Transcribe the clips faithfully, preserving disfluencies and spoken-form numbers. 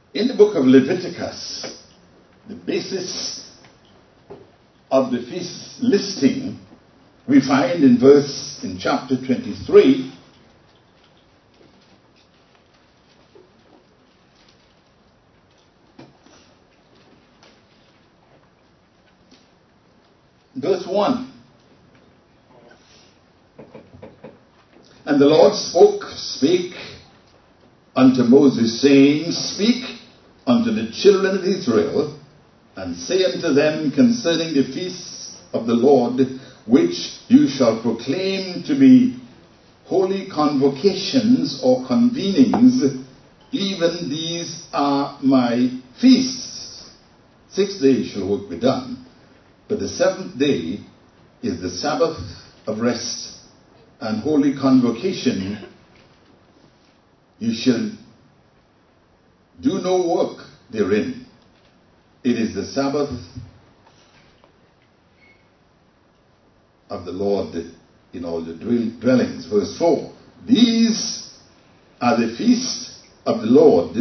In the book of Leviticus, the basis of the feast listing we find in verse, in chapter twenty-three, verse one. And the Lord spoke, spake unto Moses, saying, Speak unto the children of Israel, and say unto them concerning the feasts of the Lord, which you shall proclaim to be holy convocations or convenings, even these are my feasts. Six days shall work be done, but the seventh day is the Sabbath of rest and holy convocation. You shall do no work therein. It is the Sabbath of the Lord in all the dwellings. Verse four. These are the feasts of the Lord,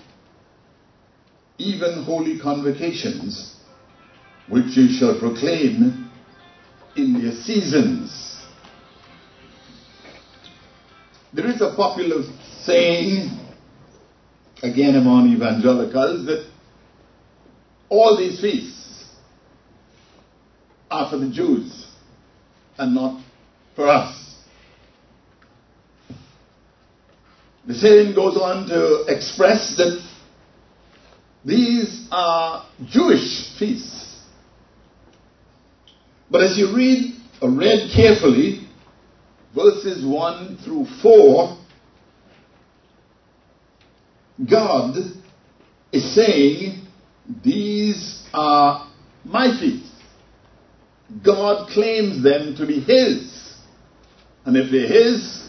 even holy convocations, which you shall proclaim in their seasons. There is a popular saying, again among evangelicals, that all these feasts are for the Jews and not for us. The saying goes on to express that these are Jewish feasts. But as you read or read carefully, verses one through four, God is saying, these are my feasts. God claims them to be His. And if they're His,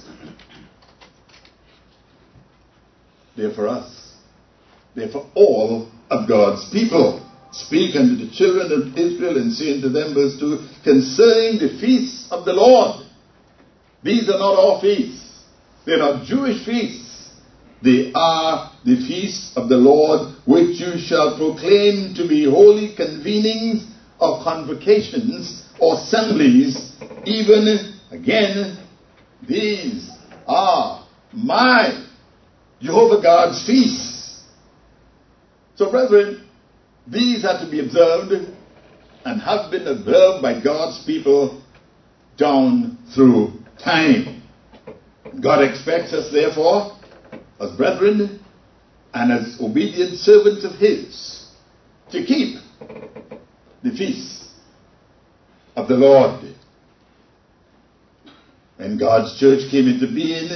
they're for us. They're for all of God's people. Speak unto the children of Israel and say unto them, verse two, concerning the feasts of the Lord. These are not our feasts. They're not Jewish feasts. They are the feasts of the Lord, which you shall proclaim to be holy convenings or convocations or assemblies. Even, again, these are my Jehovah God's feasts. So, brethren, these are to be observed and have been observed by God's people down through time. God expects us, therefore, as brethren and as obedient servants of His, to keep the feasts of the Lord. When God's church came into being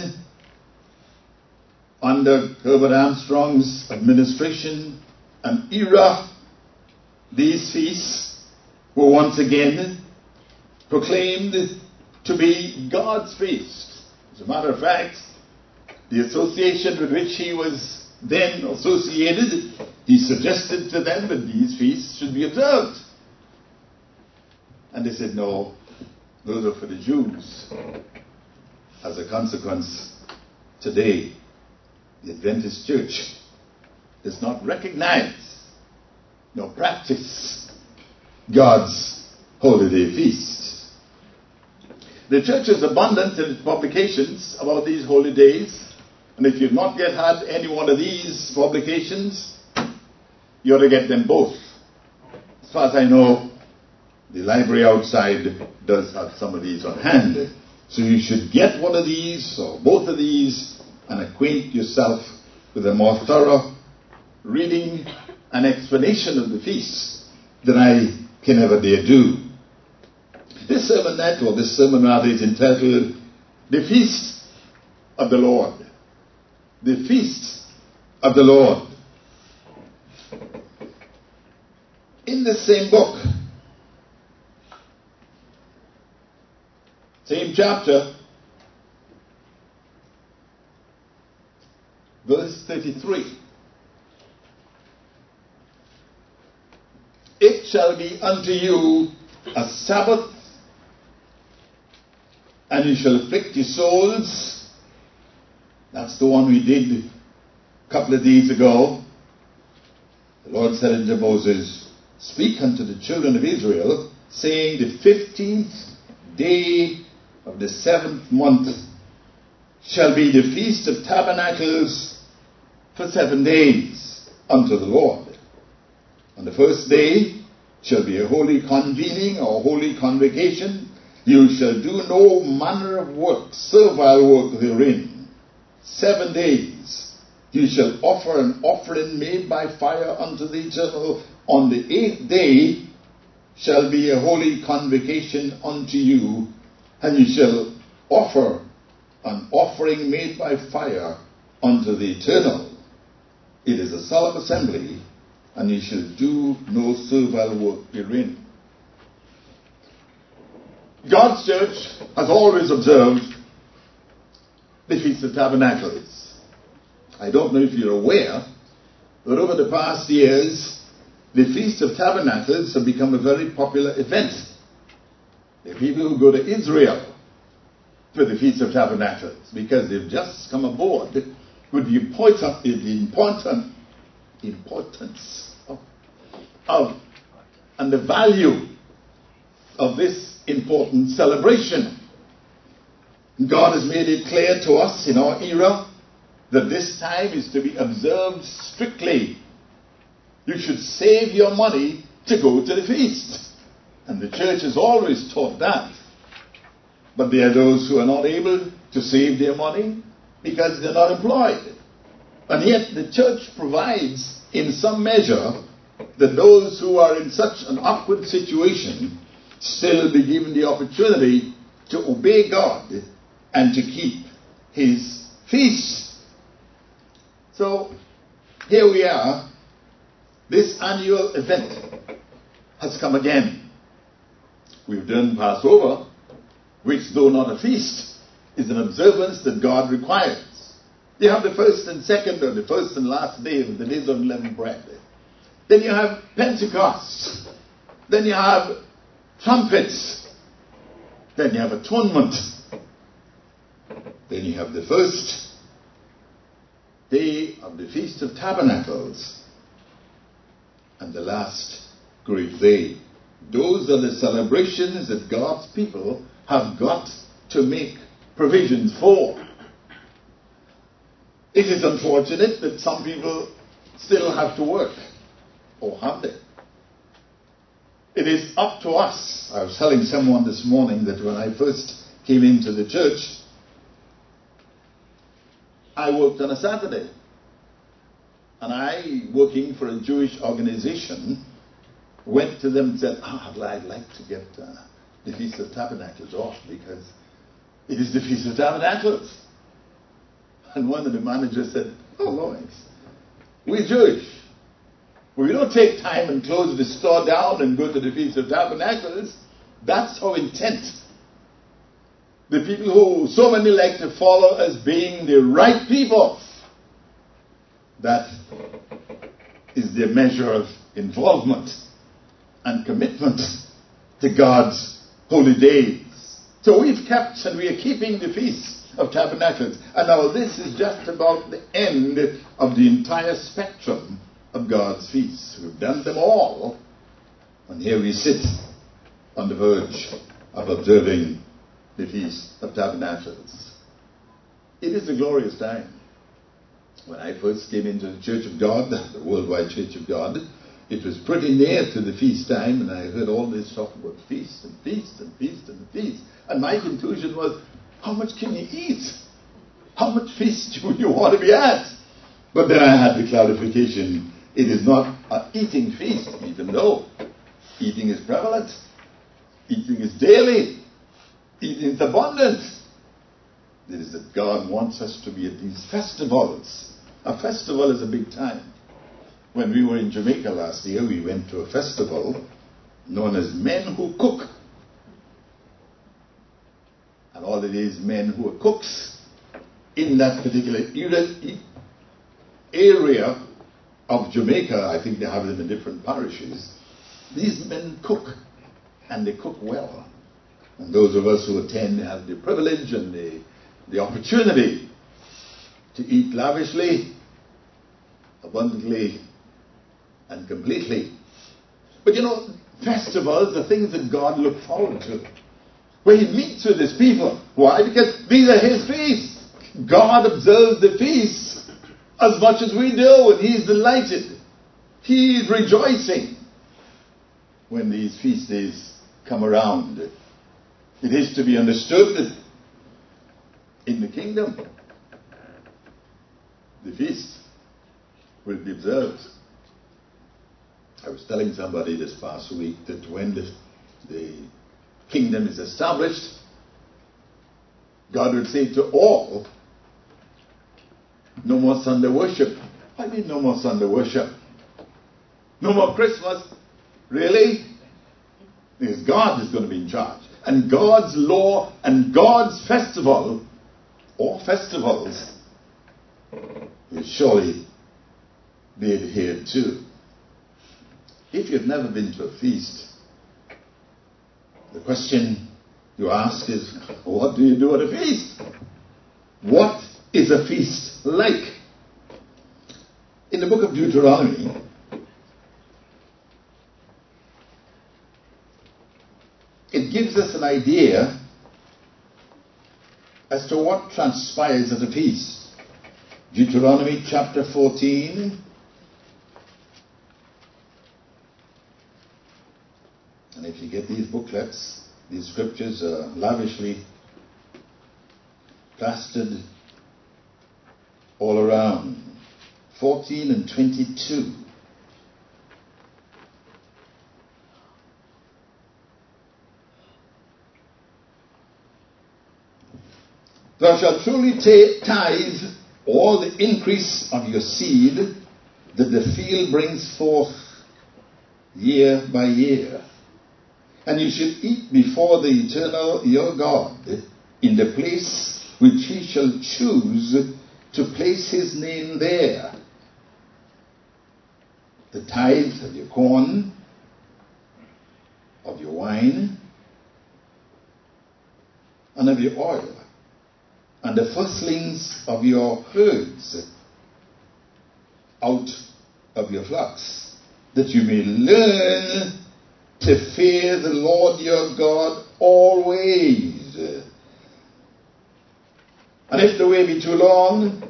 under Herbert Armstrong's administration and era, these feasts were once again proclaimed to be God's feast. As a matter of fact, the association with which he was then associated, he suggested to them that these feasts should be observed. And they said, no, those are for the Jews. As a consequence, today, the Adventist Church does not recognize nor practice God's holiday feasts. The church is abundant in its publications about these holy days. And if you've not yet had any one of these publications, you ought to get them both. As far as I know, the library outside does have some of these on hand. So you should get one of these or both of these and acquaint yourself with a more thorough reading and explanation of the feasts than I can ever dare do. This sermonette, or this sermon rather, is entitled, The Feast of the Lord. The Feast of the Lord. In the same book, same chapter, verse thirty-three. It shall be unto you a Sabbath, and you shall afflict your souls. That's the one we did a couple of days ago. The Lord said unto Moses, speak unto the children of Israel, saying, the fifteenth day of the seventh month shall be the Feast of Tabernacles for seven days unto the Lord. On the first day shall be a holy convening or holy convocation. You shall do no manner of work, servile work therein. Seven days you shall offer an offering made by fire unto the Eternal. On the eighth day shall be a holy convocation unto you, and you shall offer an offering made by fire unto the Eternal. It is a solemn assembly, and you shall do no servile work therein. God's church has always observed the Feast of Tabernacles. I don't know if you're aware, but over the past years, the Feast of Tabernacles have become a very popular event. There are people who go to Israel for the Feast of Tabernacles because they've just come aboard with the important, the important importance of, of and the value of this important celebration. God has made it clear to us in our era that this time is to be observed strictly. You should save your money to go to the feast. And the church has always taught that. But there are those who are not able to save their money because they're not employed. And yet the church provides in some measure that those who are in such an awkward situation still be given the opportunity to obey God and to keep his feast. So here we are. This annual event has come again. We've done Passover, which though not a feast, is an observance that God requires. You have the first and second, or the first and last day of the days of unleavened bread. Then you have Pentecost. Then you have trumpets. Then you have atonement. Then you have the first day of the Feast of Tabernacles. And the last great day. Those are the celebrations that God's people have got to make provisions for. It is unfortunate that some people still have to work. Or have they? It is up to us. I was telling someone this morning that when I first came into the church, I worked on a Saturday. And I, working for a Jewish organization, went to them and said, oh, I'd like to get uh, the Feast of Tabernacles off because it is the Feast of Tabernacles. And one of the managers said, oh, Lawrence, we're Jewish. We don't take time and close the store down and go to the Feast of Tabernacles. That's our intent. The people who so many like to follow as being the right people, that is their measure of involvement and commitment to God's holy days. So we've kept and we are keeping the Feast of Tabernacles. And now this is just about the end of the entire spectrum of God's feasts. We've done them all. And here we sit on the verge of observing the Feast of Tabernacles. It is a glorious time. When I first came into the Church of God, the Worldwide Church of God, it was pretty near to the feast time, and I heard all this talk about feast and feast and feast and feast. And my conclusion was, how much can you eat? How much feast do you want to be at? But then I had the clarification, it is not an eating feast, even though eating is prevalent. Eating is daily. Eating is abundant. It is that God wants us to be at these festivals. A festival is a big time. When we were in Jamaica last year, we went to a festival known as Men Who Cook. And all it is, men who are cooks in that particular area of Jamaica. I think they have them in different parishes. These men cook, and they cook well. And those of us who attend have the privilege and the, the opportunity to eat lavishly, abundantly, and completely. But you know, festivals are things that God looks forward to, where he meets with his people. Why? Because these are his feasts. God observes the feasts as much as we do, and he is delighted. He is rejoicing when these feast days come around. It is to be understood that in the kingdom, the feast will be observed. I was telling somebody this past week that when the, the kingdom is established, God will say to all, no more Sunday worship. I mean, no more Sunday worship. No more Christmas. Really? Because God is going to be in charge. And God's law and God's festival, or festivals, will surely be adhered to. If you've never been to a feast, the question you ask is, what do you do at a feast? What is a feast like? In the book of Deuteronomy, it gives us an idea as to what transpires at a feast. Deuteronomy chapter fourteen. And if you get these booklets, these scriptures are lavishly plastered all around. fourteen and twenty-two. Thou shalt truly take tithe all the increase of your seed that the field brings forth year by year. And you shall eat before the Eternal your God in the place which he shall choose to place his name there. The tithe of your corn, of your wine, and of your oil, and the firstlings of your herds out of your flocks, that you may learn to fear the Lord your God always. And if the way be too long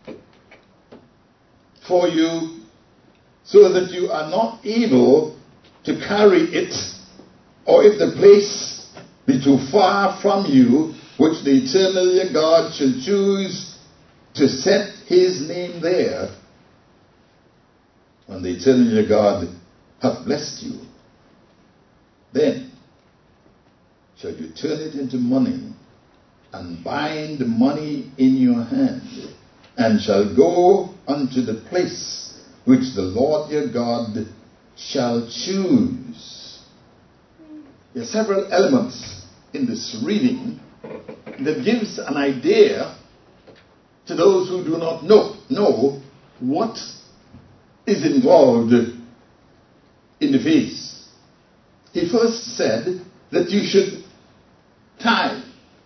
for you, so that you are not able to carry it, or if the place be too far from you, which the Eternal your God shall choose to set his name there, and the Eternal your God hath blessed you, then shall you turn it into money, and bind the money in your hand, and shall go unto the place which the Lord your God shall choose. There are several elements in this reading that gives an idea to those who do not know, know what is involved in the feast. He first said that you should tithe.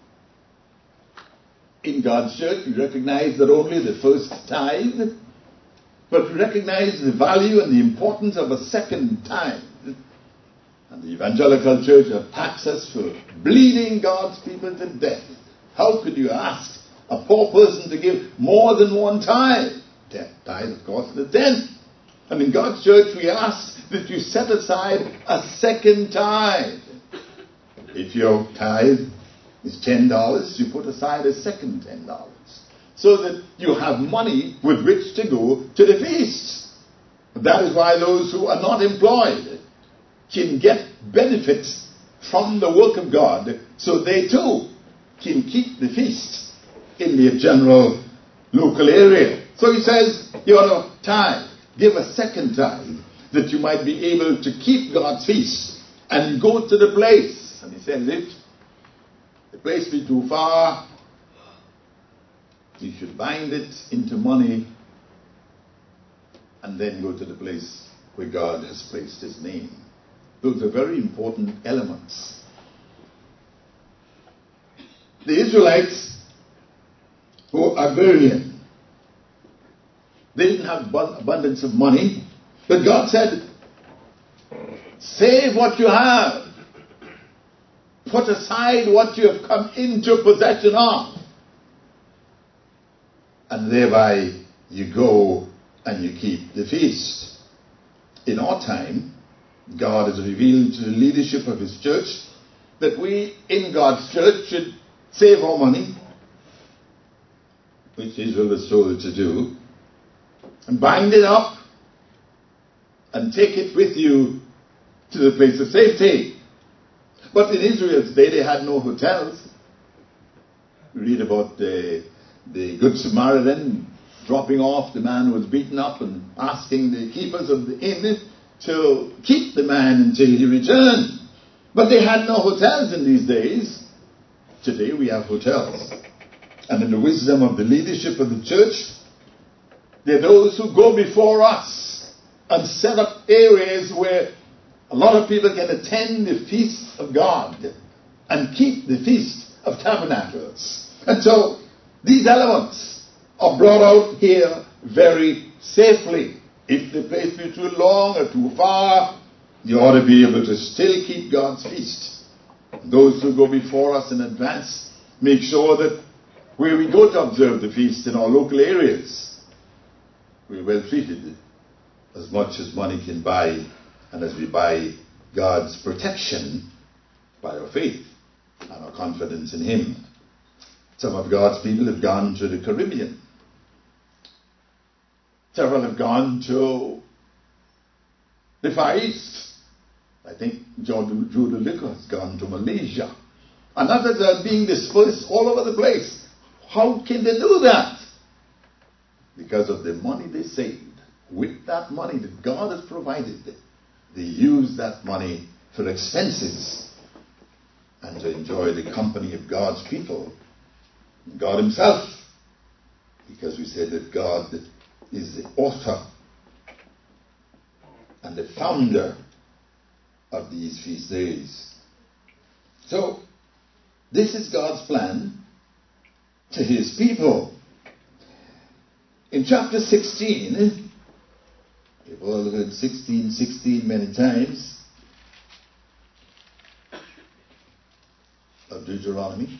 In God's church, we recognize not only the first tithe, but we recognize the value and the importance of a second tithe. And the evangelical church attacks us for bleeding God's people to death. How could you ask a poor person to give more than one tithe? Tithe, of course, the tenth. And in God's church, we ask that you set aside a second tithe. If your tithe is ten dollars, you put aside a second ten dollars. So that you have money with which to go to the feast. That is why those who are not employed can get benefits from the work of God, so they too can keep the feast in their general local area. So he says, you ought to tithe, give a second tithe, that you might be able to keep God's feast and go to the place. And he says, if the place be too far, you should bind it into money and then go to the place where God has placed his name. Those are very important elements. The Israelites who are agrarian, they didn't have abundance of money, But God said, save what you have. Put aside what you have come into possession of. And thereby you go and you keep the feast. In our time, God has revealed to the leadership of His church that we in God's church should save our money, which Israel was told to do, and bind it up and take it with you to the place of safety. But in Israel's day, they had no hotels. We read about the, the Good Samaritan dropping off the man who was beaten up and asking the keepers of the inn to keep the man until he returned. But they had no hotels in these days. Today we have hotels. And in the wisdom of the leadership of the church, there are those who go before us and set up areas where a lot of people can attend the feast of God and keep the Feast of Tabernacles. And so these elements are brought out here very safely. If the place be too long or too far, you ought to be able to still keep God's feast. Those who go before us in advance make sure that where we go to observe the feast in our local areas, we're well treated as much as money can buy, and as we buy God's protection by our faith and our confidence in Him. Some of God's people have gone to the Caribbean. Several have gone to the Far East. I think Judah Liquor has gone to Malaysia. And others are being dispersed all over the place. How can they do that? Because of the money they saved. With that money that God has provided, they use that money for expenses and to enjoy the company of God's people, God Himself. Because we said that God is the author and the founder of these feast days. So, this is God's plan to His people. In chapter sixteen, we've all heard sixteen sixteen many times of Deuteronomy.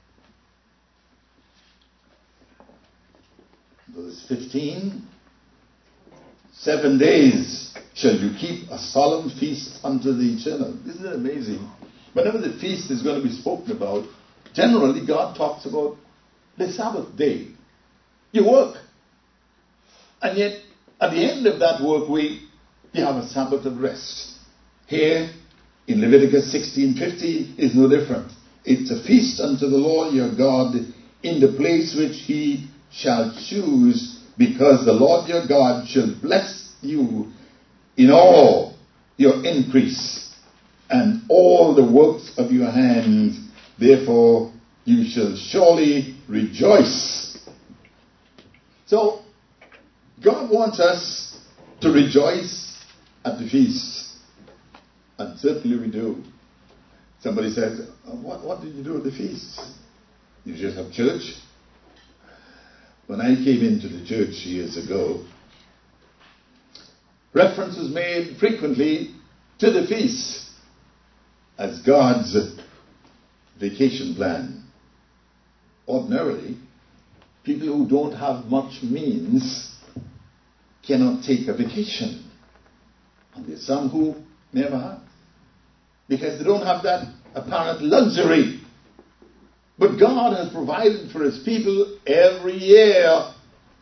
Verse fifteen, seven days shall you keep a solemn feast unto the eternal. Isn't it amazing? Whenever the feast is going to be spoken about, generally God talks about the Sabbath day. You work. And yet, at the end of that work week, you have a Sabbath of rest. Here, in Leviticus sixteen fifty, is no different. It's a feast unto the Lord your God in the place which He shall choose, because the Lord your God shall bless you in all your increase and all the works of your hands. Therefore you shall surely rejoice. So God wants us to rejoice at the feast, and certainly we do. Somebody says, what, what did you do at the feast? You just have church? When I came into the church years ago, reference was made frequently to the feast as God's vacation plan. Ordinarily, people who don't have much means cannot take a vacation. And there's some who never have, because they don't have that apparent luxury. But God has provided for His people every year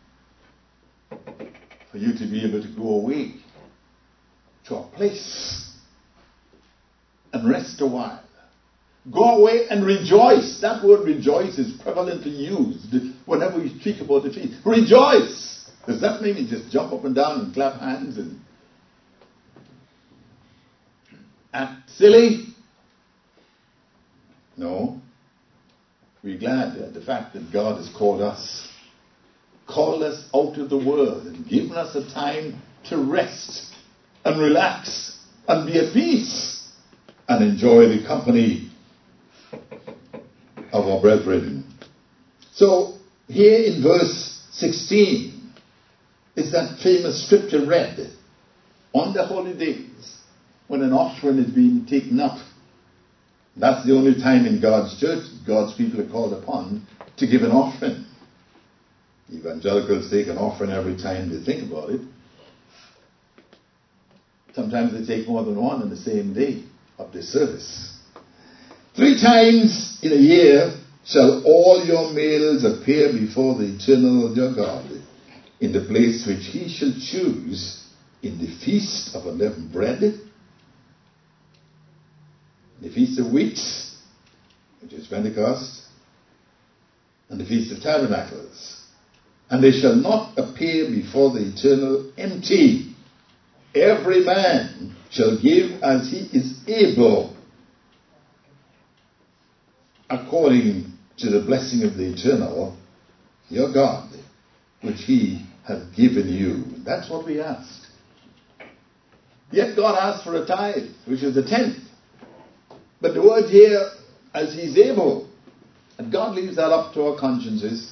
for you to be able to go away to a place and rest a while. Go away and rejoice. That word rejoice is prevalently used whenever we speak about the feast. Rejoice. Does that mean you just jump up and down and clap hands and act silly? No. We're glad at the fact that God has called us, called us out of the world and given us a time to rest and relax and be at peace and enjoy the company of our brethren. So here in verse sixteen is that famous scripture read on the holy days, when an offering is being taken up. That's the only time in God's church God's people are called upon to give an offering. Evangelicals take an offering every time they think about it. Sometimes they take more than one on the same day of the service. Three times in a year shall all your males appear before the eternal your God, in the place which he shall choose, in the feast of unleavened bread, the feast of weeks, which is Pentecost, and the feast of tabernacles. And they shall not appear before the eternal empty. Every man shall give as he is able, according to the blessing of the eternal, your God, which he has given you. That's what we asked. Yet God asked for a tithe, which is the tenth. But the word here, as he's able, and God leaves that up to our consciences.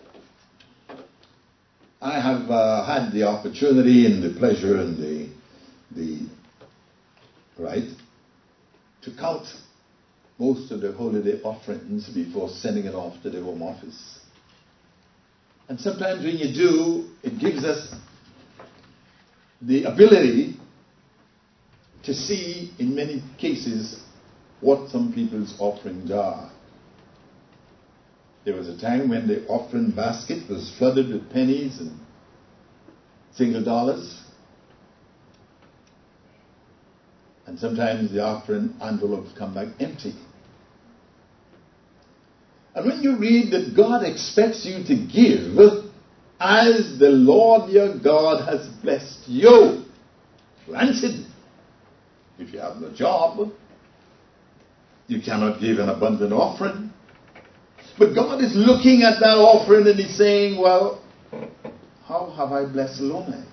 I have uh, had the opportunity and the pleasure and the, the right to count most of the holiday offerings before sending it off to the Home Office. And sometimes when you do, it gives us the ability to see, in many cases, what some people's offerings are. There was a time when the offering basket was flooded with pennies and single dollars. And sometimes the offering envelopes come back empty. And when you read that God expects you to give as the Lord your God has blessed you, granted, if you have no job, you cannot give an abundant offering. But God is looking at that offering and he's saying, well, how have I blessed Lomax?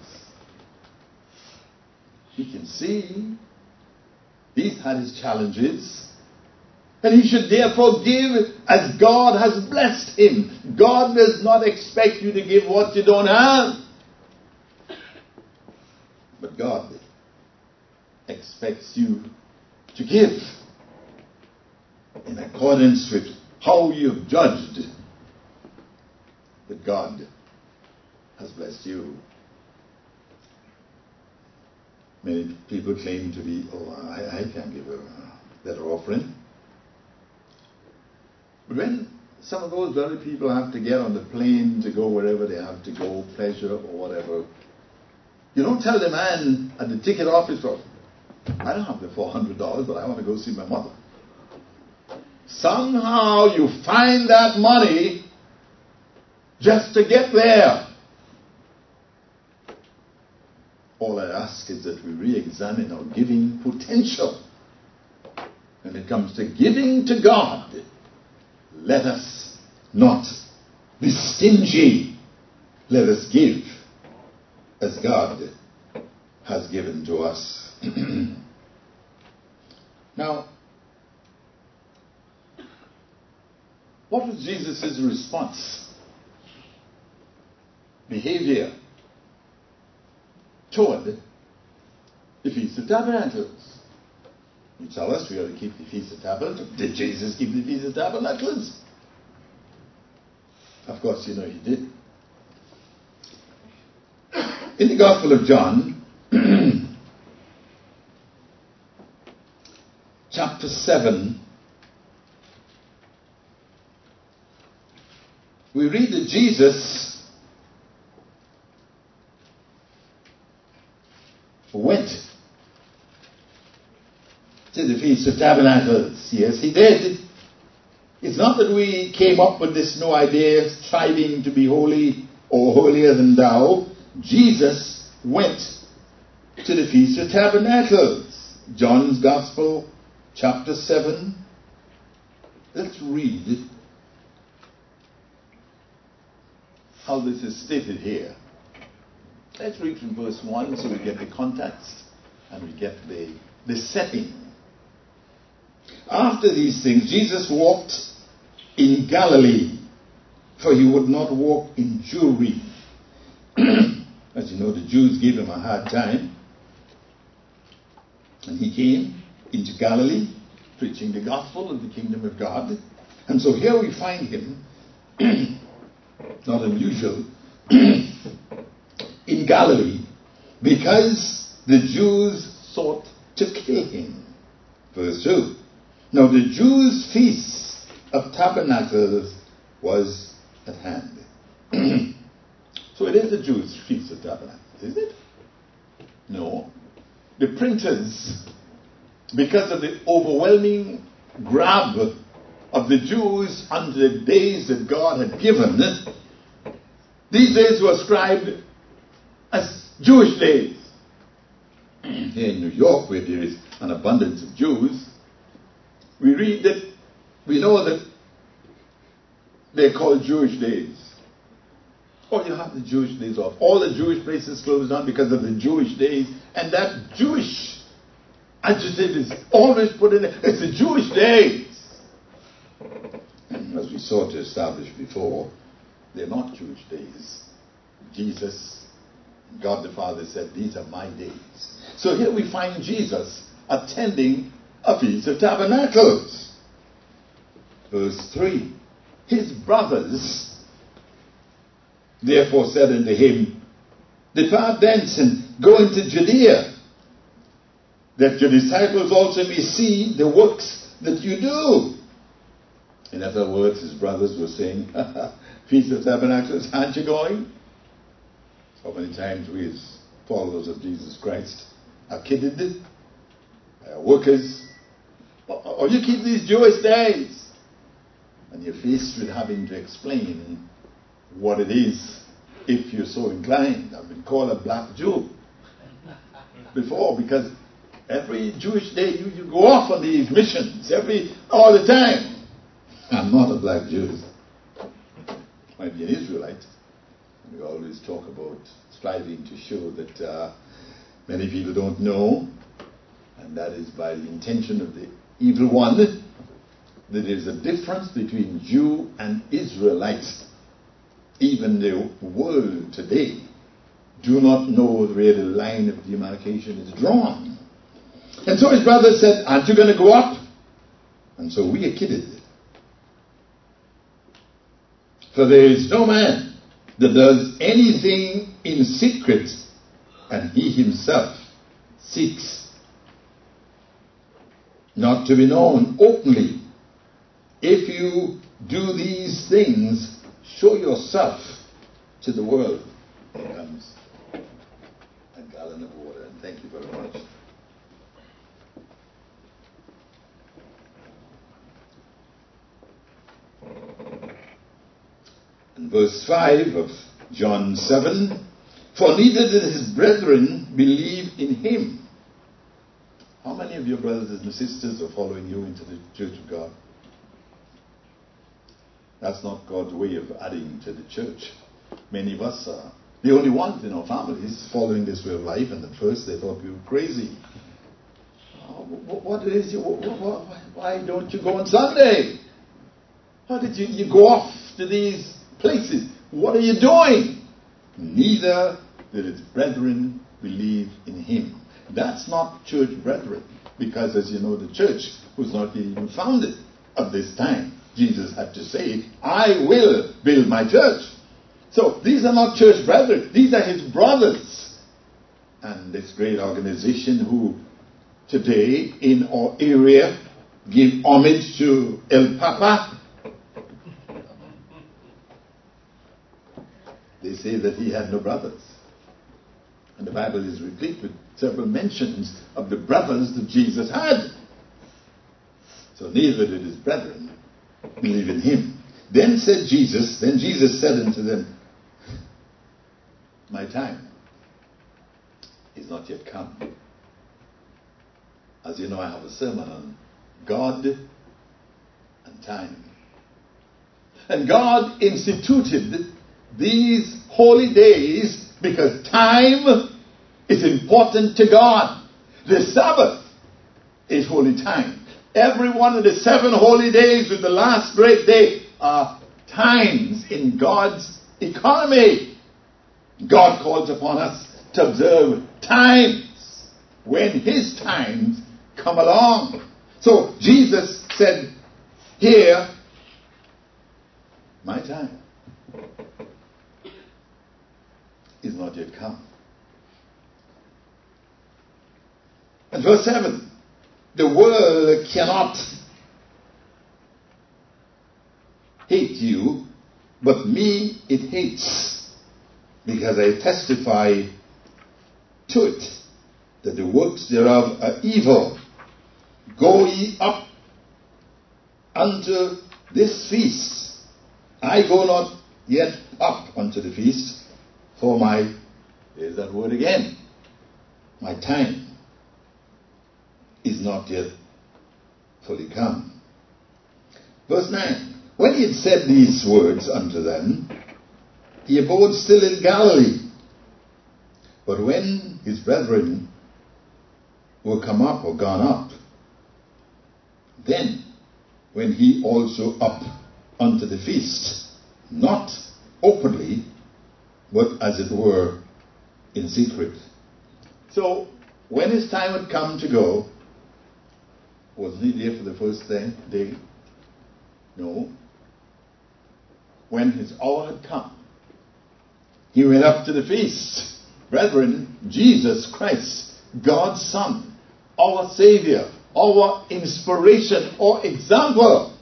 He can see he's had his challenges, and he should therefore give as God has blessed him. God does not expect you to give what you don't have. But God expects you to give in accordance with how you've judged that God has blessed you. Many people claim to be, oh, I, I can't give a better offering. But when some of those very people have to get on the plane to go wherever they have to go, pleasure or whatever, you don't tell the man at the ticket office, well, I don't have the four hundred dollars, but I want to go see my mother. Somehow you find that money just to get there. All I ask is that we re-examine our giving potential. When it comes to giving to God, let us not be stingy. Let us give as God has given to us. Now, what was Jesus' response? Behavior toward the Feast of Tabernacles. You tell us we ought to keep the Feast of Tabernacles. Did Jesus keep the Feast of Tabernacles? Of course, you know he did. In the Gospel of John, chapter seven, we read that Jesus went to the Feast of Tabernacles. Yes, he did. It's not that we came up with this new idea, striving to be holy or holier than thou. Jesus went to the Feast of Tabernacles. John's Gospel, chapter seven. Let's read how this is stated here. Let's read from verse one so we get the context and we get the, the setting. After these things, Jesus walked in Galilee, for he would not walk in Jewry. As you know, the Jews gave him a hard time And he came into Galilee, preaching the gospel of the kingdom of God. And so here we find him, not unusual, in Galilee, because the Jews sought to kill him. Verse two. Now the Jews' feast of tabernacles was at hand. So it is the Jews' feast of tabernacles, is it? No. The printers, because of the overwhelming grab of the Jews unto the days that God had given, these days were ascribed as Jewish days. Here in New York, where there is an abundance of Jews, we read that, we know that they're called Jewish days. Oh, you have the Jewish days off. All the Jewish places closed down because of the Jewish days. And that Jewish adjective is always put in there. It's the Jewish days. And as we sought to establish before, they're not Jewish days. Jesus, God the Father said, these are my days. So here we find Jesus attending a Feast of Tabernacles. Verse three. His brothers therefore said unto him, depart thence and go into Judea, that your disciples also may see the works that you do. In other words, his brothers were saying, Feast of Tabernacles, aren't you going? So many times we as followers of Jesus Christ are kidded by our workers. Or you keep these Jewish days. And you're faced with having to explain what it is, if you're so inclined. I've been called a black Jew before, because every Jewish day you, you go off on these missions, every all the time. I'm not a black Jew. I might be an Israelite. We always talk about striving to show that uh, many people don't know, and that is by the intention of the evil one, that there is a difference between Jew and Israelite. Even the world today do not know where the line of demarcation is drawn. And so his brother said, aren't you going to go up? And so we are kidded. For there is no man that does anything in secret, and he himself seeks not to be known openly. If you do these things, show yourself to the world. Here comes a gallon of water, and thank you very much. And verse five of John seven, for neither did his brethren believe in him. How many of your brothers and sisters are following you into the church of God? That's not God's way of adding to the church. Many of us are the only ones in our families following this way of life, and at first they thought we were crazy. Oh, what is you? Why don't you go on Sunday? How did you, you go off to these places? What are you doing? Neither did his brethren believe in him. That's not church brethren, because as you know, the church was not even founded at this time. Jesus had to say, I will build my church. So these are not church brethren. These are his brothers. And this great organization who today in our area give homage to El Papa. They say that he had no brothers. And the Bible is replete with several mentions of the brothers that Jesus had. So neither did his brethren believe in him. Then said Jesus, then Jesus said unto them, my time is not yet come. As you know, I have a sermon on God and time. And God instituted these holy days because time is important to God. The Sabbath is holy time. Every one of the seven holy days with the last great day are times in God's economy. God calls upon us to observe times. when his times come along. So Jesus said, here, my time is not yet come. And verse seven, the world cannot hate you, but me it hates, because I testify to it that the works thereof are evil. Go ye up unto this feast. I go not yet up unto the feast, for my, there's that word again, my time is not yet fully come. Verse nine, when he had said these words unto them, he abode still in Galilee. But when his brethren were come up or gone up, then went he also up unto the feast, not openly, but as it were in secret. So when his time had come to go, wasn't he there for the first day? No. When his hour had come, he went up to the feast. Brethren, Jesus Christ, God's Son, our Savior, our inspiration or example,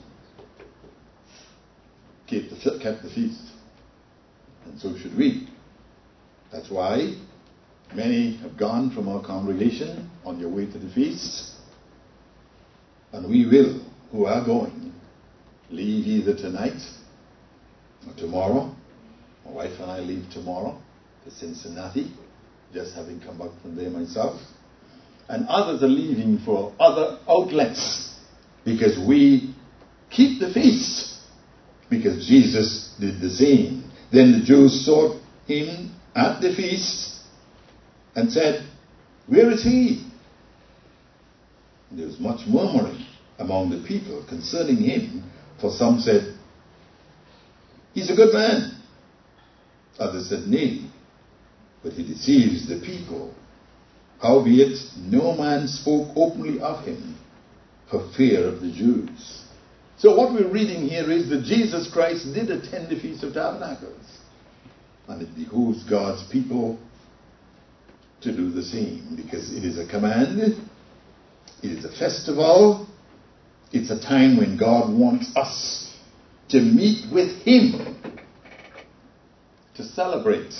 kept the, kept the feast. And so should we. That's why many have gone from our congregation on their way to the feast. And we will, who are going, leave either tonight or tomorrow. My wife and I leave tomorrow to Cincinnati, just having come back from there myself. And others are leaving for other outlets, because we keep the feast, because Jesus did the same. Then the Jews sought him at the feast and said, where is he? And there was much murmuring among the people concerning him, for some said, he's a good man. Others said, nay, but he deceives the people. Howbeit, no man spoke openly of him for fear of the Jews. So what we're reading here is that Jesus Christ did attend the Feast of Tabernacles. And it behooves God's people to do the same, because it is a command, it is a festival, it's a time when God wants us to meet with him, to celebrate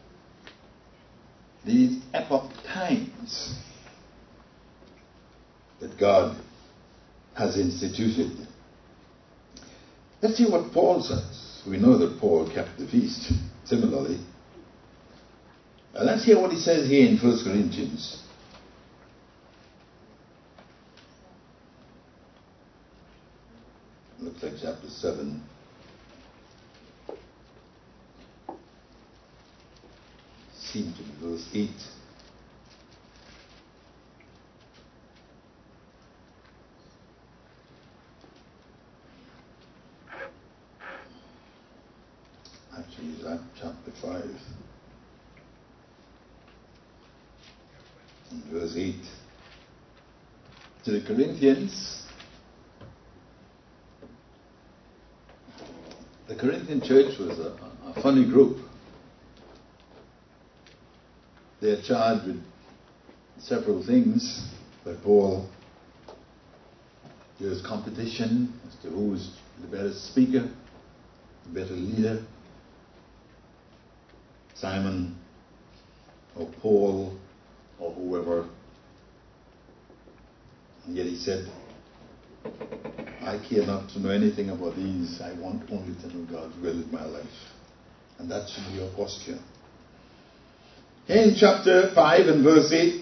these epoch times that God has instituted. Let's see what Paul says. We know that Paul kept the feast similarly. Uh, let's hear what he says here in First Corinthians. Looks like chapter seven. Seems to be verse eight. Actually, is that chapter five? And verse eight. To the Corinthians, the Corinthian church was a, a funny group. They are charged with several things by Paul. There's competition as to who's the better speaker, the better leader. Simon or Paul or whoever. And yet he said, I care not to know anything about these. I want only to know God's will in my life. And that should be your posture. In chapter five and verse eight,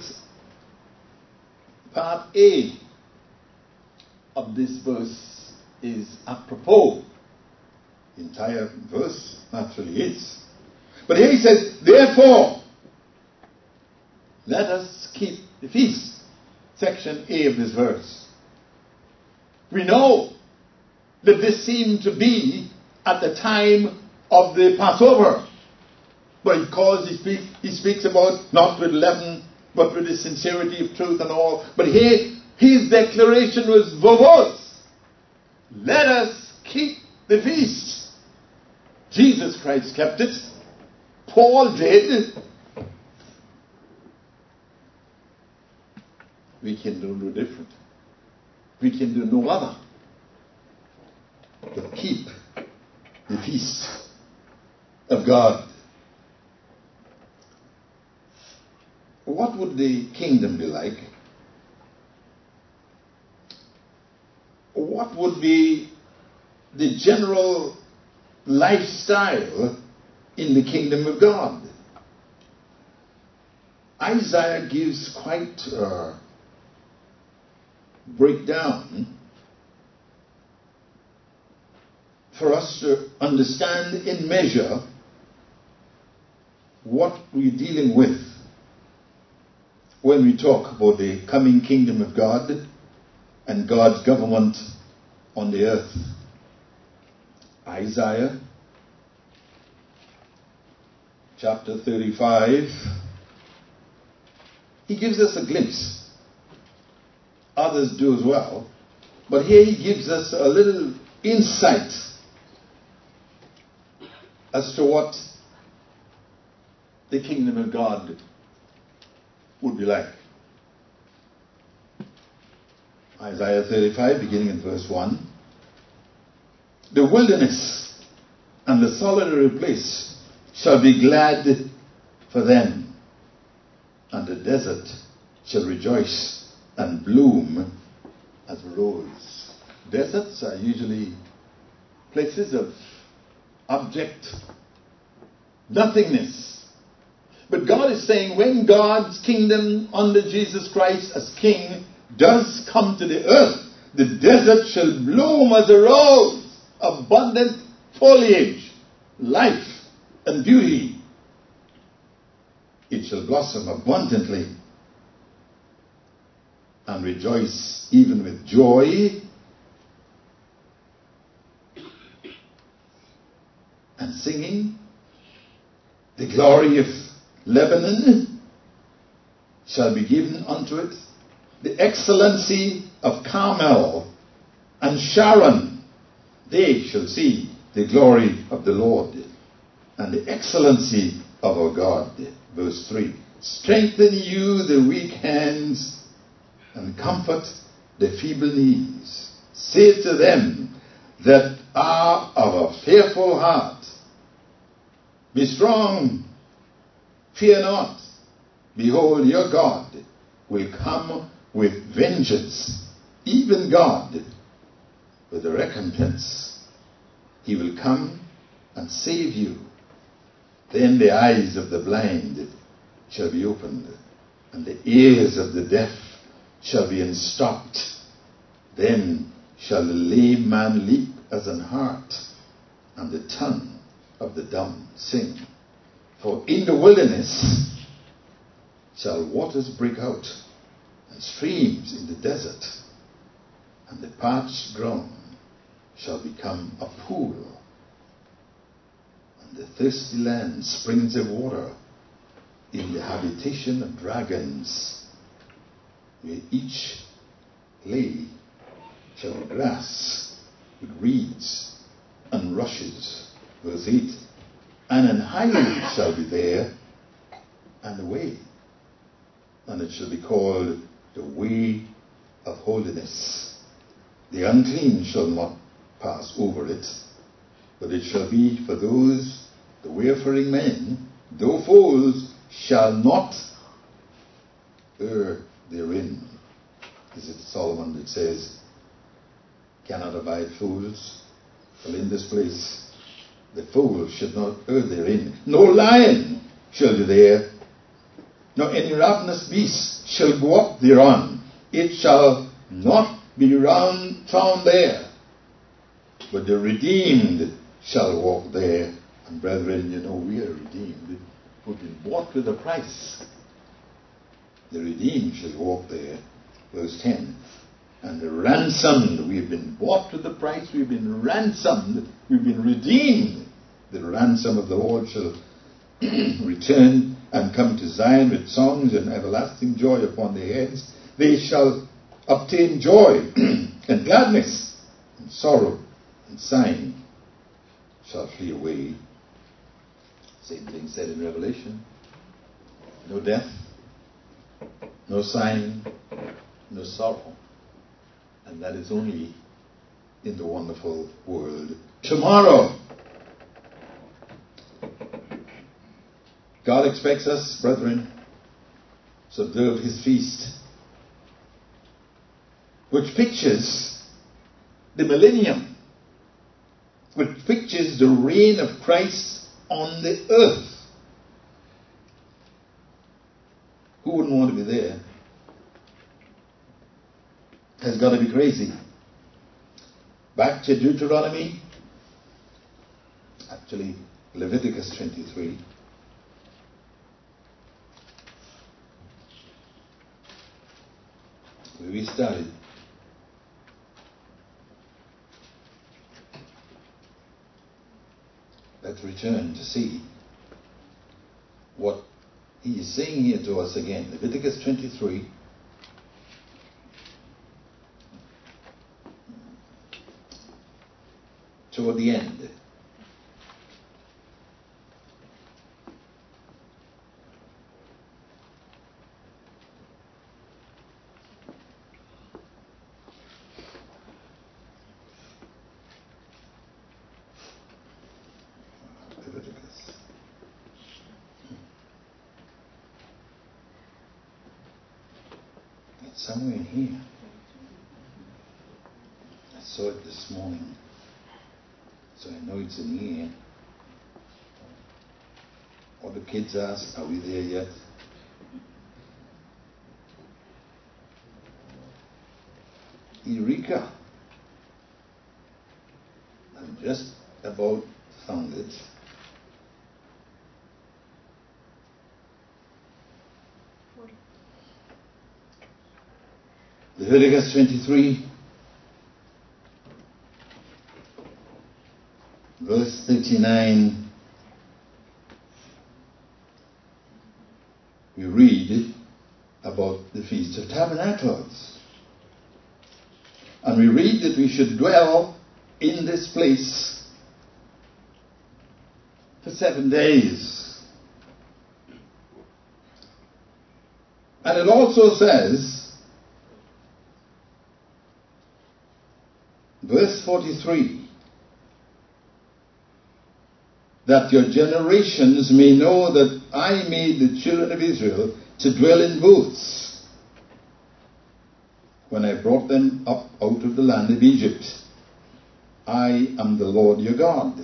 part A of this verse is apropos. The entire verse naturally is. But here he says, therefore, let us keep the feast. Section A of this verse. We know that this seemed to be at the time of the Passover. But because he, speak, he speaks about not with leaven but with the sincerity of truth and all. But here, his declaration was verbose. Let us keep the feast. Jesus Christ kept it. Paul did. We can do no different. We can do no other but keep the feast of God. What would the kingdom be like? What would be the general lifestyle in the kingdom of God? Isaiah gives quite a breakdown for us to understand in measure what we're dealing with when we talk about the coming kingdom of God and God's government on the earth. Isaiah chapter thirty-five, he gives us a glimpse. Others do as well. But here he gives us a little insight as to what the kingdom of God would be like. Isaiah thirty-five, beginning in verse one. The wilderness and the solitary place shall be glad for them, and the desert shall rejoice and bloom as a rose. Deserts are usually places of abject nothingness. But God is saying when God's kingdom under Jesus Christ as king does come to the earth, the desert shall bloom as a rose, abundant foliage, life and beauty. It shall blossom abundantly and rejoice even with joy and singing. The glory of Lebanon shall be given unto it. The excellency of Carmel and Sharon, they shall see the glory of the Lord and the excellency of our God. Verse three. Strengthen you the weak hands and comfort the feeble knees. Say to them that are of a fearful heart, be strong, fear not. Behold, your God will come with vengeance, even God with a recompense. He will come and save you. Then the eyes of the blind shall be opened, and the ears of the deaf shall be unstopped. Then shall the lame man leap as an hart, and the tongue of the dumb sing. For in the wilderness shall waters break out, and streams in the desert, and the parched ground shall become a pool, and the thirsty land springs of water. In the habitation of dragons, where each lay shall be grass with reeds and rushes. Verse eight. And an highway shall be there, and a way, and it shall be called the way of holiness. The unclean shall not pass over it, but it shall be for those, the wayfaring men, though fools, shall not err therein. Is it Solomon that says, cannot abide fools? Well, in this place, the fool should not err therein. No lion shall be there, nor any ravenous beast shall go up thereon. It shall not be round, found there, but the redeemed shall walk there. And brethren, you know we are redeemed. We've been bought with a price. The redeemed shall walk there. Verse ten. And the ransomed, we've been bought with the price, we've been ransomed, we've been redeemed. The ransom of the Lord shall return and come to Zion with songs and everlasting joy upon their heads. They shall obtain joy and gladness, and sorrow and sighing shall flee away. Same thing said in Revelation. No death, no sighing, no sorrow. And that is only in the wonderful world tomorrow. God expects us, brethren, to observe his feast, which pictures the millennium, which pictures the reign of Christ on the earth. Who wouldn't want to be there? Has got to be crazy. Back to Deuteronomy, actually Leviticus twenty-three. Where we started. Let's return to see what he is saying here to us again. Leviticus twenty-three. Toward the end. Leviticus. It's somewhere in here. I saw it this morning. So I know it's in here. All the kids ask, are we there yet? Eureka! I've just about found it. Leviticus twenty-three. Verse thirty-nine, we read about the Feast of Tabernacles. And we read that we should dwell in this place for seven days. And it also says, verse forty-three, that your generations may know that I made the children of Israel to dwell in booths when I brought them up out of the land of Egypt. I am the Lord your God.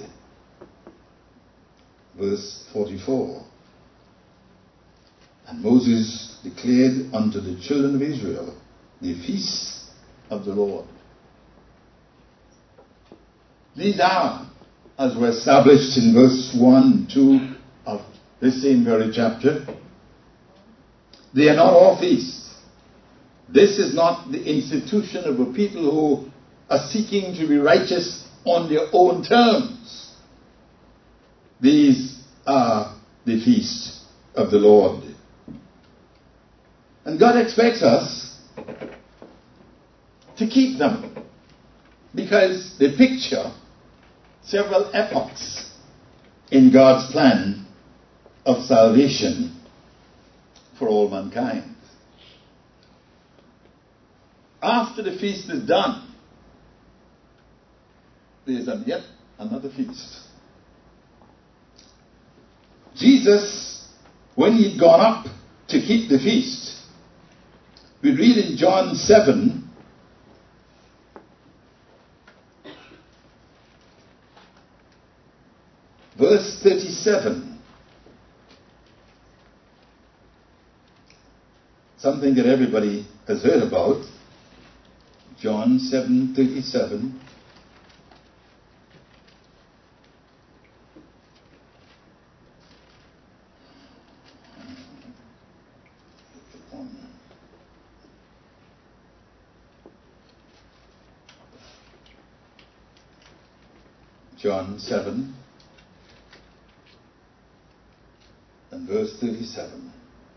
Verse forty-four. And Moses declared unto the children of Israel the feasts of the Lord. These are, as were established in verse one and two of this same very chapter, they are not all feasts. This is not the institution of a people who are seeking to be righteous on their own terms. These are the feasts of the Lord. And God expects us to keep them because they picture several epochs in God's plan of salvation for all mankind. After the feast is done, there is yet another feast. Jesus, when he'd gone up to keep the feast, we read in John seven, verse thirty-seven, something that everybody has heard about. John seven thirty-seven. John seven and verse verse thirty-seven.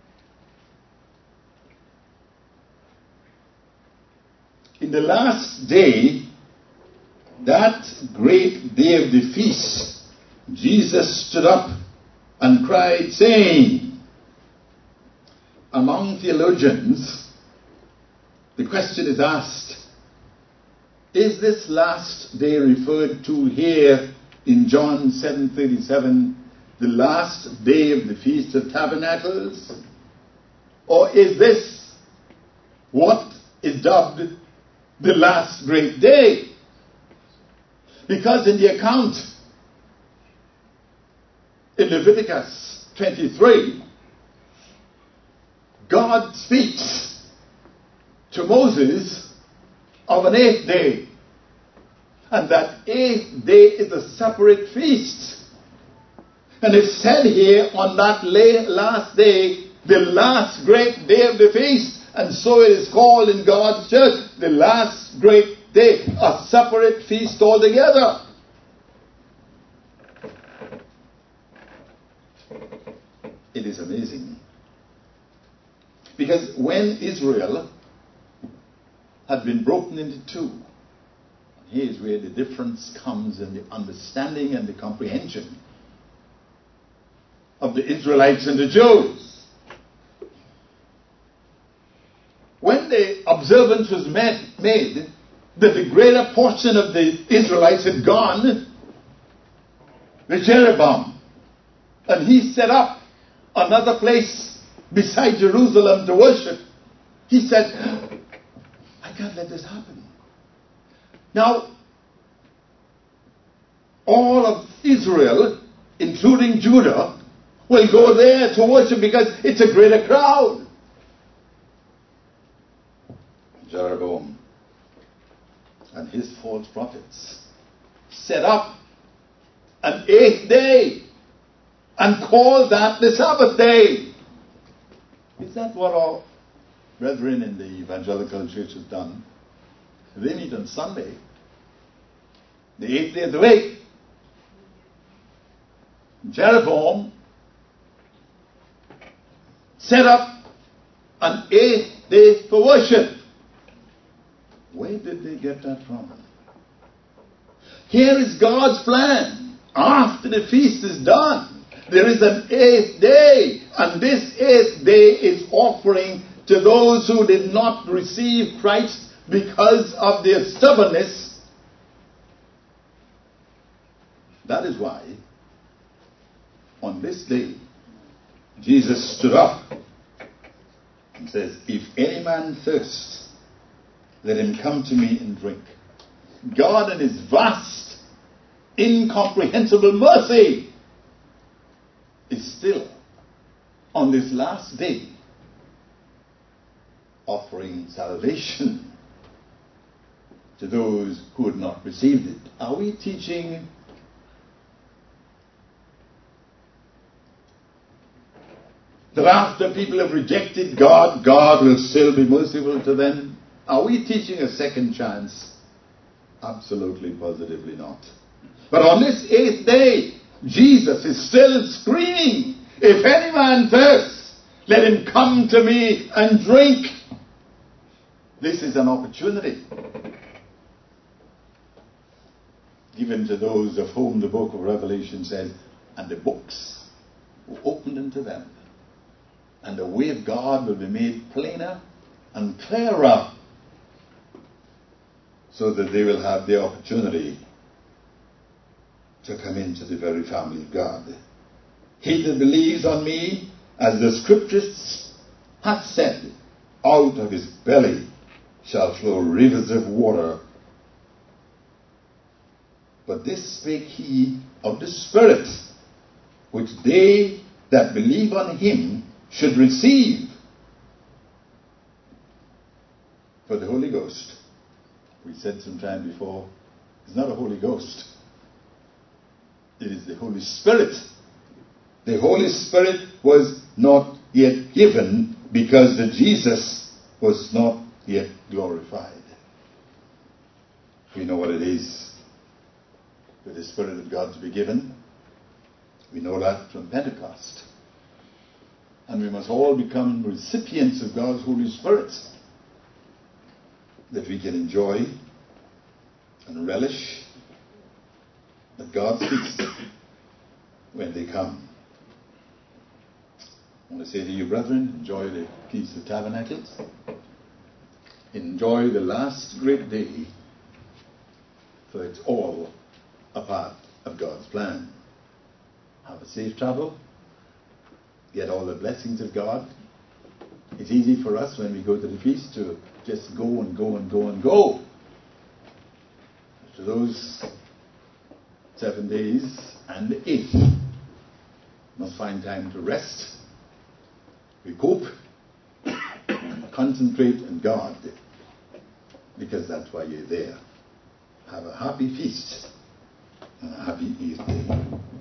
In the last day, that great day of the feast, Jesus stood up and cried, saying, among theologians, the question is asked, is this last day referred to here in John seven thirty-seven, the last day of the Feast of Tabernacles? Or is this what is dubbed the last great day? Because in the account in Leviticus twenty-three, God speaks to Moses of an eighth day. And that eighth day is a separate feast. And it's said here on that last day, the last great day of the feast. And so it is called in God's church, the last great day, a separate feast altogether. It is amazing. Because when Israel had been broken into two, here's where the difference comes in the understanding and the comprehension of the Israelites and the Jews. When the observance was made, made that the greater portion of the Israelites had gone to Jeroboam, and he set up another place beside Jerusalem to worship, he said, I can't let this happen. Now, all of Israel, including Judah, will go there to worship because it's a greater crowd. Jeroboam and his false prophets set up an eighth day and called that the Sabbath day. Is that what our brethren in the evangelical church have done? They meet on Sunday, the eighth day of the week. Jeroboam set up an eighth day for worship. Where did they get that from? Here is God's plan. After the feast is done, there is an eighth day, and this eighth day is offering to those who did not receive Christ because of their stubbornness. That is why on this day Jesus stood up and says, if any man thirst, let him come to me and drink. God in his vast, incomprehensible mercy is still on this last day offering salvation to those who had not received it. Are we teaching that after people have rejected God, God will still be merciful to them? Are we teaching a second chance? Absolutely, positively not. But on this eighth day, Jesus is still screaming, if any man thirsts, let him come to me and drink. This is an opportunity given to those of whom the book of Revelation says, and the books were opened unto them, and the way of God will be made plainer and clearer, so that they will have the opportunity to come into the very family of God. He that believes on me, as the scriptures hath said, out of his belly shall flow rivers of water. But this spake he of the Spirit, which they that believe on him should receive. For the Holy Ghost, we said some time before, is not a Holy Ghost. It is the Holy Spirit. The Holy Spirit was not yet given because the Jesus was not yet glorified. We know what it is for the Spirit of God to be given. We know that from Pentecost. And we must all become recipients of God's Holy Spirit, that we can enjoy and relish at God's feast when they come. I want to say to you, brethren, enjoy the Feast of Tabernacles. Enjoy the last great day, for it's all a part of God's plan. Have a safe travel. Get all the blessings of God. It's easy for us when we go to the feast to just go and go and go and go. After those seven days and the eighth, must find time to rest, recoup, concentrate on God, because that's why you're there. Have a happy feast and a happy eighth day.